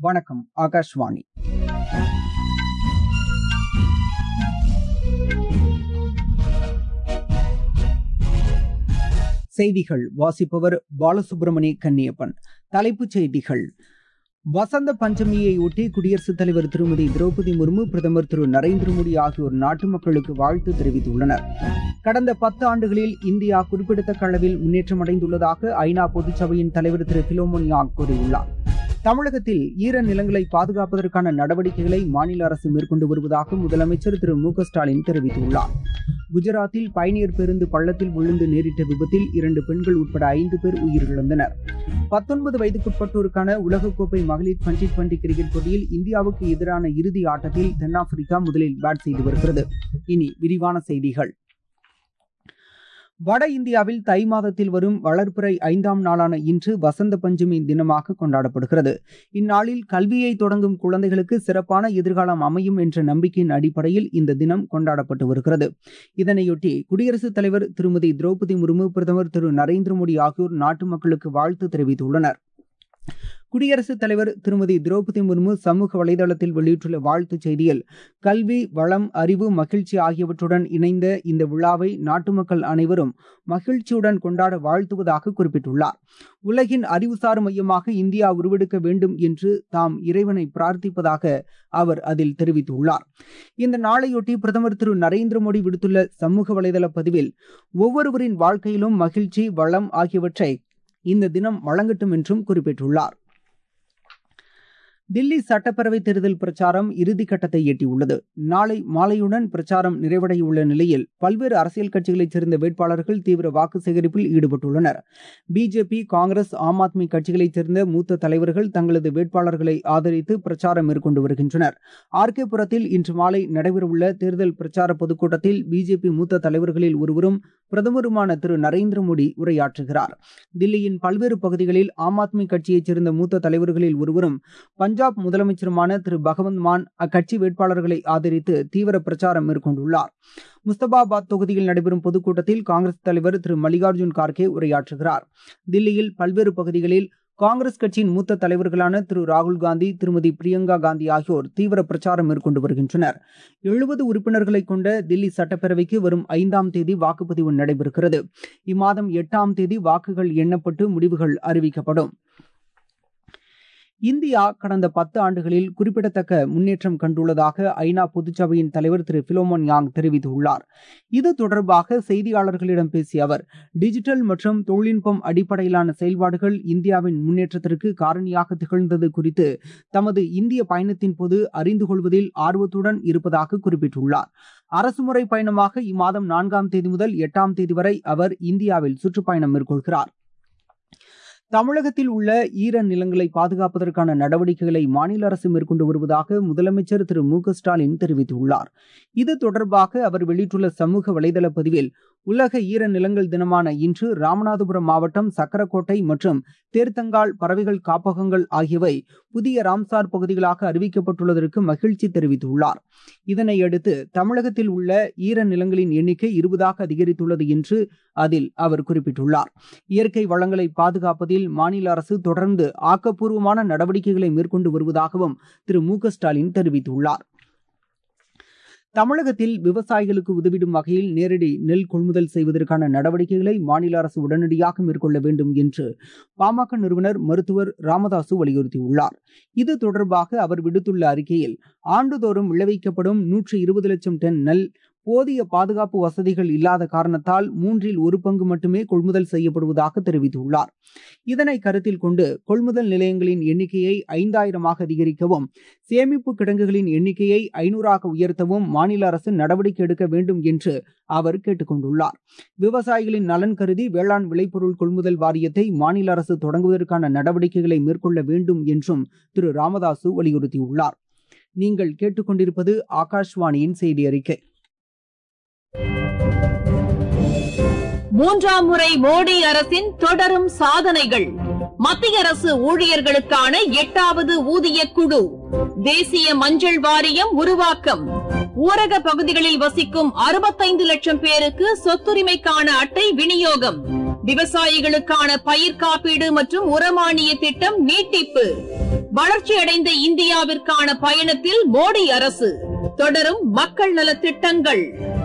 வணக்கம். ஆகாஷ்வாணி. செய்திகள் வாசிப்பவர் பாலசுப்ரமணி கன்னியப்பன். தலைப்புச் செய்திகள். வசந்த பஞ்சமியையொட்டி குடியரசுத் தலைவர் திருமதி திரௌபதி முர்மு, பிரதமர் திரு நரேந்திர மோடி ஆகியோர் நாட்டு மக்களுக்கு வாழ்த்து தெரிவித்துள்ளனர். கடந்த 10 ஆண்டுகளில் இந்தியா குறிப்பிடத்தக்க அளவில் முன்னேற்றம் அடைந்துள்ளதாக ஐநா பொதுச்சபையின் தலைவர் திரு பிலோமோன் யாங் கூறியுள்ளார். தமிழகத்தில் ஈர நிலங்களை பாதுகாப்பதற்கான நடவடிக்கைகளை மாநில அரசு மேற்கொண்டு வருவதாக முதலமைச்சர் திரு மு க ஸ்டாலின் தெரிவித்துள்ளார். குஜராத்தில் பயணியர் பேருந்து பள்ளத்தில் விழுந்து நேரிட்ட விபத்தில் 2 பெண்கள் உட்பட 5 பேர் உயிரிழந்தனர். 19 வயதுக்குட்பட்டோருக்கான உலகக்கோப்பை மகளிர் டுவெண்டி கிரிக்கெட் போட்டியில் இந்தியாவுக்கு எதிரான இறுதி ஆட்டத்தில் தென்னாப்பிரிக்கா முதலில் பேட் செய்து வருகிறது. இனி விரிவான செய்திகள். வட இந்தியாவில் தை மாதத்தில் வரும் வளர்பிறை 5ஆம் நாளான இன்று வசந்த பஞ்சமி தினமாக கொண்டாடப்படுகிறது. இந்நாளில் கல்வியை தொடங்கும் குழந்தைகளுக்கு சிறப்பான எதிர்காலம் அமையும் என்ற நம்பிக்கையின் அடிப்படையில் இந்த தினம் கொண்டாடப்பட்டு வருகிறது. இதனையொட்டி குடியரசுத் தலைவர் திருமதி திரௌபதி முர்மு, பிரதமர் திரு நரேந்திர மோடி ஆகியோர் நாட்டு மக்களுக்கு வாழ்த்து தெரிவித்துள்ளனர். குடியரசுத் தலைவர் திருமதி திரௌபதி முர்மு சமூக வலைதளத்தில் வெளியிட்டுள்ள வாழ்த்துச் செய்தியில், கல்வி, வளம், அறிவு, மகிழ்ச்சி ஆகியவற்றுடன் இணைந்த இந்த விழாவை நாட்டு மக்கள் அனைவரும் மகிழ்ச்சியுடன் கொண்டாட வாழ்த்துவதாக குறிப்பிட்டுள்ளார். உலகின் அறிவுசார் மையமாக இந்தியா உருவெடுக்க வேண்டும் என்று தாம் இறைவனை பிரார்த்திப்பதாக அவர் அதில் தெரிவித்துள்ளார். இந்த நாளையொட்டி பிரதமர் திரு நரேந்திர மோடி விடுத்துள்ள சமூக வலைதள பதிவில், ஒவ்வொருவரின் வாழ்க்கையிலும் மகிழ்ச்சி, வளம் ஆகியவற்றை இந்த தினம் வழங்கட்டும் என்றும் குறிப்பிட்டுள்ளார். தில்லி சட்டப்பேரவை தேர்தல் பிரச்சாரம் இறுதிக்கட்டத்தை எட்டியுள்ளது. நாளை மாலையுடன் பிரச்சாரம் நிறைவடையுள்ள நிலையில் பல்வேறு அரசியல் கட்சிகளைச் சேர்ந்த வேட்பாளர்கள் தீவிர வாக்கு சேகரிப்பில் ஈடுபட்டுள்ளனர். பிஜேபி, காங்கிரஸ், ஆம் ஆத்மி கட்சிகளைச் சேர்ந்த மூத்த தலைவர்கள் தங்களது வேட்பாளர்களை ஆதரித்து பிரச்சாரம் மேற்கொண்டு வருகின்றனர். ஆர்கே புரத்தில் இன்று மாலை நடைபெறவுள்ள தேர்தல் பிரச்சார பொதுக்கூட்டத்தில் பிஜேபி மூத்த தலைவர்களில் ஒருவரும் பிரதமருமான திரு நரேந்திர மோடி உரையாற்றுகிறார். தில்லியின் பல்வேறு பகுதிகளில் ஆம் ஆத்மி கட்சியைச் சேர்ந்த மூத்த தலைவர்களில் ஒருவரும் பஞ்சாப் முதலமைச்சருமான திரு பகவந்த் மான் அக்கட்சி வேட்பாளர்களை ஆதரித்து தீவிர பிரச்சாரம் மேற்கொண்டுள்ளார். முஸ்தபாபாத் தொகுதியில் நடைபெறும் பொதுக்கூட்டத்தில் காங்கிரஸ் தலைவர் திரு மல்லிகார்ஜுன் கார்கே உரையாற்றுகிறார். தில்லியில் பல்வேறு பகுதிகளில் காங்கிரஸ் கட்சியின் மூத்த தலைவர்களான திரு ராகுல் காந்தி, திருமதி பிரியங்கா காந்தி ஆகியோர் தீவிர பிரச்சாரம் மேற்கொண்டு வருகின்றனர். 70 உறுப்பினர்களை கொண்ட தில்லி சட்டப்பேரவைக்கு வரும் 5ஆம் தேதி வாக்குப்பதிவு நடைபெறுகிறது. இம்மாதம் 8ஆம் தேதி வாக்குகள் எண்ணப்பட்டு முடிவுகள் அறிவிக்கப்படும். இந்தியா கடந்த 10 ஆண்டுகளில் குறிப்பிடத்தக்க முன்னேற்றம் கண்டுள்ளதாக ஐநா பொதுச்சபையின் தலைவர் திரு பிலோமோன் யாங் தெரிவித்துள்ளார். இது தொடர்பாக செய்தியாளர்களிடம் பேசிய அவர், டிஜிட்டல் மற்றும் தொழில்நுட்பம் அடிப்படையிலான செயல்பாடுகள் இந்தியாவின் முன்னேற்றத்திற்கு காரணியாக திகழ்ந்தது குறித்து தமது இந்திய பயணத்தின் போது அறிந்து கொள்வதில் ஆர்வத்துடன் இருப்பதாக குறிப்பிட்டுள்ளார். அரசுமுறை பயணமாக இம்மாதம் 4ஆம் தேதி முதல் 8ஆம் தேதி வரை அவர் இந்தியாவில் சுற்றுப்பயணம் மேற்கொள்கிறார். தமிழகத்தில் உள்ள ஈர நிலங்களை பாதுகாப்பதற்கான நடவடிக்கைகளை மாநில அரசு மேற்கொண்டு வருவதாக முதலமைச்சர் திரு மு க ஸ்டாலின் தெரிவித்துள்ளார். இது தொடர்பாக அவர் வெளியிட்டுள்ள சமூக வலைதள பதிவில், உலக ஈர நிலங்கள் தினமான இன்று ராமநாதபுரம் மாவட்டம் சக்கரக்கோட்டை மற்றும் தேர்தங்கால் பறவைகள் காப்பகங்கள் ஆகியவை புதிய ராம்சார் பகுதிகளாக அறிவிக்கப்பட்டுள்ளதற்கு மகிழ்ச்சி தெரிவித்துள்ளார். இதனையடுத்து தமிழகத்தில் உள்ள ஈர நிலங்களின் எண்ணிக்கை 20ஆக அதிகரித்துள்ளது என்று அதில் அவர் குறிப்பிட்டுள்ளார். இயற்கை வளங்களை பாதுகாப்பதில் மாநில அரசு தொடர்ந்து ஆக்கப்பூர்வமான நடவடிக்கைகளை மேற்கொண்டு வருவதாகவும் திரு மு க ஸ்டாலின் தெரிவித்துள்ளார். தமிழகத்தில் விவசாயிகளுக்கு உதவிடும் வகையில் நேரடி நெல் கொள்முதல் செய்வதற்கான நடவடிக்கைகளை மாநில அரசு உடனடியாக மேற்கொள்ள வேண்டும் என்று பாமக நிறுவனர் மருத்துவர் ராமதாசு வலியுறுத்தியுள்ளார். இது தொடர்பாக அவர் விடுத்துள்ள அறிக்கையில், ஆண்டுதோறும் விளைவிக்கப்படும் 120 லட்சம் டன் நெல் போதிய பாதுகாப்பு வசதிகள் இல்லாத காரணத்தால் 1/3 பங்கு மட்டுமே கொள்முதல் செய்யப்படுவதாக தெரிவித்துள்ளார். இதனை கருத்தில் கொண்டு கொள்முதல் நிலையங்களின் எண்ணிக்கையை 5000ஆக அதிகரிக்கவும், சேமிப்பு கிடங்குகளின் எண்ணிக்கையை 500ஆக உயர்த்தவும் மாநில அரசு நடவடிக்கை எடுக்க வேண்டும் என்று அவர் கேட்டுக் கொண்டுள்ளார். விவசாயிகளின் நலன் கருதி வேளாண் விளைபொருள் கொள்முதல் வாரியத்தை மாநில அரசு தொடங்குவதற்கான நடவடிக்கைகளை மேற்கொள்ள வேண்டும் என்றும் திரு ராமதாசு வலியுறுத்தியுள்ளார். நீங்கள் கேட்டுக்கொண்டிருப்பது ஆகாஷ்வாணியின் செய்தி அறிக்கை. 3ஆம் முறை மோடி அரசின் தொடரும் சாதனைகள். மத்திய அரசு ஊழியர்களுக்கான 8வது ஊதிய குழு, தேசிய மஞ்சள் வாரியம் உருவாக்கம், ஊரக பகுதிகளில் வசிக்கும் 65 லட்சம் பேருக்கு சொத்துரிமைக்கான அட்டை விநியோகம், விவசாயிகளுக்கான பயிர் காப்பீடு மற்றும் உரமானிய திட்டம் நீட்டிப்பு, வளர்ச்சியடைந்த இந்தியாவிற்கான பயணத்தில் மோடி அரசு தொடரும் மக்கள் நலத் திட்டங்கள்.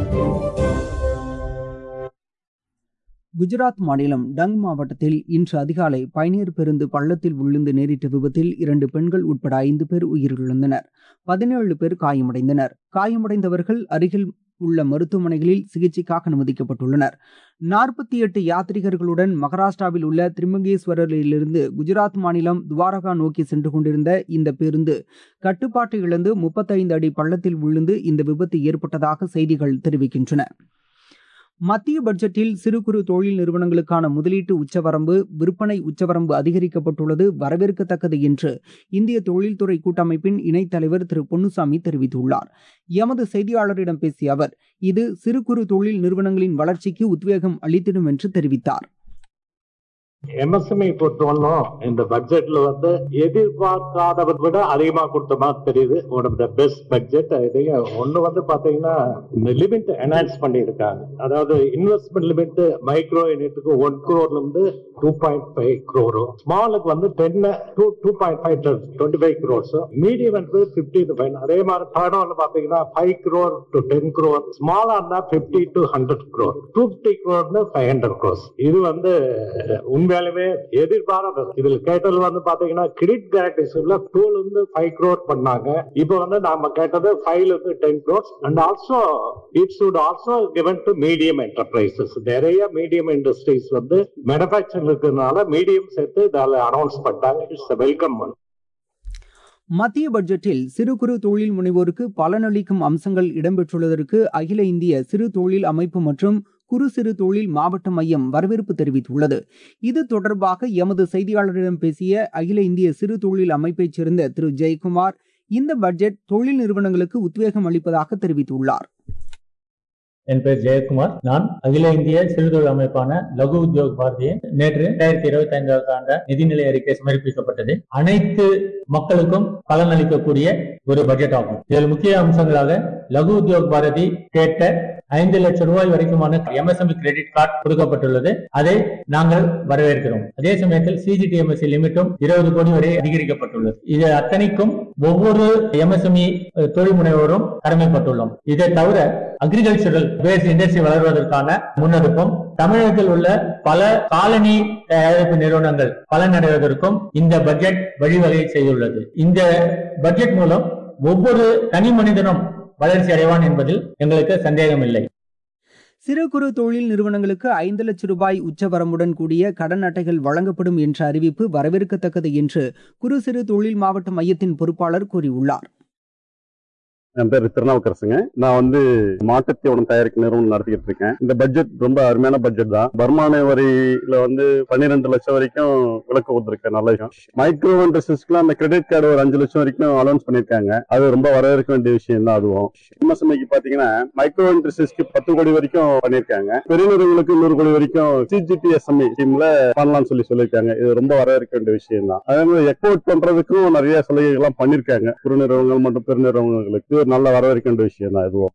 குஜராத் மாநிலம் டங் மாவட்டத்தில் இன்று அதிகாலை பயணியர் பேருந்து பள்ளத்தில் விழுந்து நேரிட்ட விபத்தில் 2 பெண்கள் உட்பட 5 பேர் உயிரிழந்தனர். 17 பேர் காயமடைந்தனர். காயமடைந்தவர்கள் அருகில் உள்ள மருத்துவமனைகளில் சிகிச்சைக்காக அனுமதிக்கப்பட்டுள்ளனர். 48 யாத்ரீகர்களுடன் மகாராஷ்டிராவில் உள்ள திரிமங்கேஸ்வரரிலிருந்து குஜராத் மாநிலம் துவாரகா நோக்கி சென்று கொண்டிருந்த இந்த பேருந்து கட்டுப்பாட்டை இழந்து 35 அடி பள்ளத்தில் விழுந்து இந்த விபத்து ஏற்பட்டதாக செய்திகள் தெரிவிக்கின்றன. மத்திய பட்ஜெட்டில் சிறு குறு தொழில் நிறுவனங்களுக்கான முதலீட்டு உச்சவரம்பு, விற்பனை உச்சவரம்பு அதிகரிக்கப்பட்டுள்ளது வரவேற்கத்தக்கது என்று இந்திய தொழில்துறை கூட்டமைப்பின் இணைத் தலைவர் திரு பொன்னுசாமி தெரிவித்துள்ளார். எமது செய்தியாளரிடம் பேசிய அவர், இது சிறு குறு தொழில் நிறுவனங்களின் வளர்ச்சிக்கு உத்வேகம் அளித்திடும் என்று தெரிவித்தார். எம்எஸ்எம்இ பொறுத்தவரைக்கும் இந்த பட்ஜெட்ல எதிர்பார்க்காததை விட அதிகமா கொடுத்த மாதிரி தெரியுது. One of the best budget. ஒண்ணு பாத்தீங்கன்னா இந்த லிமிட் என்ஹான்ஸ் பண்ணியிருக்காங்க. அதாவது இன்வெஸ்ட்மெண்ட் லிமிட் மைக்ரோ யூனிட்டுக்கு 1 crore இருந்து 2.5 crore, ஸ்மாலுக்கு 10 to 2.5 25 crores, மீடியம் 50 to 5. அதே மாதிரி தேர்ட் பாத்தீங்கன்னா 5 crore to 10 crore, ஸ்மாலா இருந்தா 50 to 100 crore, 250 crore 500 crores. இது உண்மையாலுமே எதிர்பாராத. இதுல கேட்டது பாத்தீங்கன்னா கிரெடிட் கேரண்டிஸ்ல 2 இருந்து 5 crore பண்ணாங்க. இப்ப நாம கேட்டது 5 இருந்து 10 crores. And also it should also given to medium enterprises. நிறைய மீடியம் இண்டஸ்ட்ரீஸ் மேனுபேக்சரிங் இருக்கிறதுனால மீடியம் சேர்த்து இதால அனௌன்ஸ் பண்ணாங்க. It's welcome one. மத்திய பட்ஜெட்டில் சிறு குறு தொழில் முனைவோருக்கு பலனளிக்கும் அம்சங்கள் இடம்பெற்றுள்ளதற்கு அகில இந்திய சிறு தொழில் அமைப்பு மற்றும் குறு சிறு தொழில் மாவட்ட மையம் வரவேற்பு தெரிவித்துள்ளது. இது தொடர்பாக எமது செய்தியாளரிடம் பேசிய அகில இந்திய சிறு தொழில் அமைப்பைச் சேர்ந்த திரு ஜெயக்குமார், இந்த பட்ஜெட் தொழில் நிறுவனங்களுக்கு உத்வேகம் அளிப்பதாக தெரிவித்துள்ளார். என் பெயர் ஜெயக்குமார். நான் அகில இந்திய சிறுதொழில் அமைப்பான லகு உத்யோக் பாரதியின் நேற்று 2025 ஆண்டு நிதிநிலை அறிக்கை சமர்ப்பிக்கப்பட்டது. அனைத்து மக்களுக்கும் பலனளிக்கக்கூடிய ஒரு பட்ஜெட் ஆகும். இதில் முக்கிய அம்சங்களாக லகு உத்யோக் பாரதி கேட்ட 5 லட்சம் ரூபாய் வரைக்குமான எம்எஸ்எம்இ கிரெடிட் கார்டு கொடுக்கப்பட்டுள்ளது. அதை நாங்கள் வரவேற்கிறோம். அதே சமயத்தில் சிஜிடிஎம்எஸ்சி லிமிட்டும் 20 கோடி வரை அதிகரிக்கப்பட்டுள்ளது. இது அத்தனைக்கும் ஒவ்வொரு எம்எஸ்எம்இ தொழில் முனைவோரும் கடமைப்பட்டுள்ளோம். இதை தவிர அக்ரிகல்ச்சரல் பேஸ் இண்டஸ்ட்ரி வளர்வதற்கான முன்னெடுப்பும், தமிழகத்தில் உள்ள பல காலனி தயாரிப்பு நிறுவனங்கள் பலனடைவதற்கும் இந்த பட்ஜெட் வழிவகை செய்துள்ளது. இந்த பட்ஜெட் மூலம் ஒவ்வொரு தனி மனிதனும் வளர்ச்சி அடைவான் என்பதில் எங்களுக்கு சந்தேகம் இல்லை. சிறு குறு தொழில் நிறுவனங்களுக்கு 5 லட்சம் ரூபாய் உச்சவரம்புடன் கூடிய கடன் அட்டைகள் வழங்கப்படும் என்ற அறிவிப்பு வரவேற்கத்தக்கது என்று குறு சிறு தொழில் மாவட்ட மையத்தின் பொறுப்பாளர் கூறியுள்ளார். என் பேர் திருநாவுக்கரசுங்க. நான் மாட்டுத்தீவனம் தயாரிக்கும் நிறுவனம் நடத்திக்கிட்டு இருக்கேன். இந்த பட்ஜெட் ரொம்ப அருமையான பட்ஜெட் தான். வருமான வரியில 12 லட்சம் வரைக்கும் விலக்கு கொடுத்திருக்கேன். நல்ல விஷயம். மைக்ரோ என்டர்பிரைசஸ்க்குலாம் அந்த கிரெடிட் கார்டு ஒரு 5 லட்சம் வரைக்கும் அலௌன்ஸ் பண்ணிருக்காங்க. அது ரொம்ப வரவேற்க வேண்டிய விஷயம் தான். அதுவும் எம்எஸ்எம்இக்கு பாத்தீங்கன்னா மைக்ரோ என்டர்பிரைசஸ்க்கு 10 கோடி வரைக்கும் பண்ணிருக்காங்க. பெரிய நிறுவனங்களுக்கு 100 கோடி வரைக்கும் சிஜிடிஎஸ்எம்இ ஸ்கீம்ல பண்ணலாம்னு சொல்லியிருக்காங்க. இது ரொம்ப வரவேற்க வேண்டிய விஷயம் தான். அதே மாதிரி எக்ஸ்போர்ட் பண்றதுக்கும் நிறைய சலுகைகள் எல்லாம் பண்ணிருக்காங்க. குறு நிறுவனங்கள் மற்றும் பெருநிறுவனங்களுக்கு நல்ல வரவேற்க வேண்டிய விஷயம் தான். இதுவும்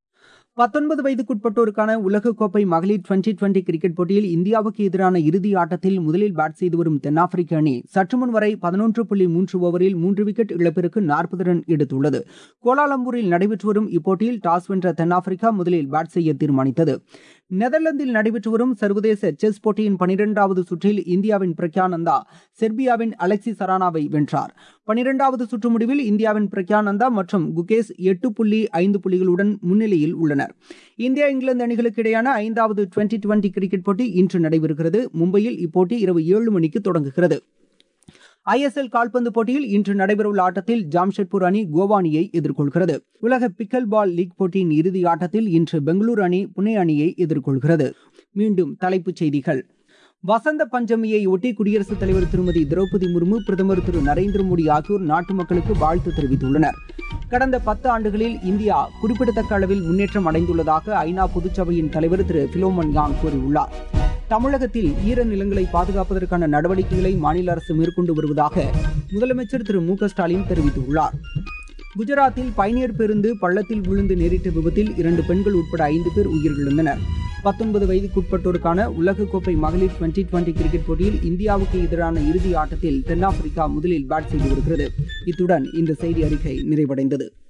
19 வயதுக்குட்பட்டோருக்கான உலகக்கோப்பை மகளிர் 2020 கிரிக்கெட் போட்டியில் இந்தியாவுக்கு எதிரான இறுதி ஆட்டத்தில் முதலில் பேட் செய்து வரும் தென்னாப்பிரிக்க அணி சற்றுமுன் வரை 11.3 ஓவரில் 3 விக்கெட் இழப்பிற்கு 40 ரன் எடுத்துள்ளது. கோலாலம்பூரில் நடைபெற்று வரும் இப்போட்டியில் டாஸ் வென்ற தென்னாப்பிரிக்கா முதலில் பேட் செய்ய தீர்மானித்தது. நெதர்லாந்தில் நடைபெற்று வரும் சர்வதேச செஸ் போட்டியின் 12வது சுற்றில் இந்தியாவின் பிரக்யானந்தா செர்பியாவின் அலெக்சி சரானாவை வென்றார். 12வது சுற்று முடிவில் இந்தியாவின் பிரக்யானந்தா மற்றும் குகேஷ் 8.5 புள்ளிகளுடன் முன்னிலையில் உள்ளனர். இந்தியா இங்கிலாந்து அணிகளுக்கு இடையான 5வது 2020 கிரிக்கெட் போட்டி இன்று நடைபெறுகிறது. மும்பையில் இப்போட்டி இரவு 7 மணிக்கு தொடங்குகிறது. ஐஎஸ்எல் கால்பந்து போட்டியில் இன்று நடைபெறவுள்ள ஆட்டத்தில் ஜாம்ஷெட்பூர் அணி கோவா அணியை எதிர்கொள்கிறது. உலக பிக்கல் பால் லீக் போட்டியின் இறுதி ஆட்டத்தில் இன்று பெங்களூரு அணி புனே அணியை எதிர்கொள்கிறது. மீண்டும் தலைப்புச் செய்திகள். வசந்த பஞ்சமியை ஒட்டி குடியரசுத் தலைவர் திருமதி திரௌபதி முர்மு, பிரதமர் திரு நரேந்திர மோடி ஆகியோர் நாட்டு மக்களுக்கு வாழ்த்து தெரிவித்துள்ளனர். கடந்த 10 ஆண்டுகளில் இந்தியா குறிப்பிடத்தக்க அளவில் முன்னேற்றம் அடைந்துள்ளதாக ஐநா பொதுச்சபையின் தலைவர் திரு பிலோமன் யாங் கூறியுள்ளார். தமிழகத்தில் ஈரநிலங்களை பாதுகாப்பதற்கான நடவடிக்கைகளை மாநில அரசு மேற்கொண்டு வருவதாக முதலமைச்சர் திரு மு.க. ஸ்டாலின் தெரிவித்துள்ளார். குஜராத்தில் பயணியர் பேருந்து பள்ளத்தில் விழுந்து நேரிட்ட விபத்தில் 2 பெண்கள் உட்பட 5 பேர் உயிரிழந்தனர். 19 வயதுக்குட்பட்டோருக்கான உலகக்கோப்பை மகளிர் 2020 கிரிக்கெட் போட்டியில் இந்தியாவுக்கு எதிரான இறுதி ஆட்டத்தில் தென்னாப்பிரிக்கா முதலில் பேட் செய்து வருகிறது. இத்துடன் இந்த செய்தி அறிக்கை நிறைவடைந்தது.